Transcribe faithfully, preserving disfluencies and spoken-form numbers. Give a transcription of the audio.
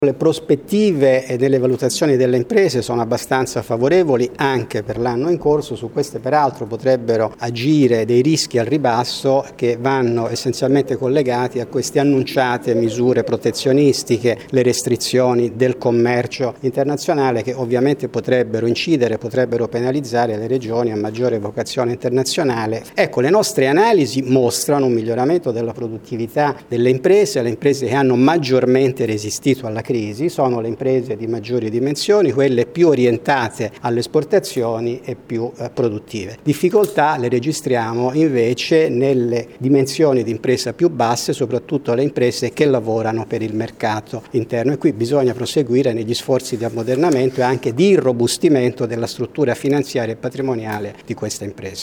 Le prospettive e delle valutazioni delle imprese sono abbastanza favorevoli anche per l'anno in corso. Su queste peraltro potrebbero agire dei rischi al ribasso che vanno essenzialmente collegati a queste annunciate misure protezionistiche, le restrizioni del commercio internazionale che ovviamente potrebbero incidere, potrebbero penalizzare le regioni a maggiore vocazione internazionale. Ecco, le nostre analisi mostrano un miglioramento della produttività delle imprese, le imprese che hanno maggiormente resistito alla crisi sono le imprese di maggiori dimensioni, quelle più orientate alle esportazioni e più eh, produttive. Difficoltà le registriamo invece nelle dimensioni di impresa più basse, soprattutto le imprese che lavorano per il mercato interno, e qui bisogna proseguire negli sforzi di ammodernamento e anche di irrobustimento della struttura finanziaria e patrimoniale di queste imprese.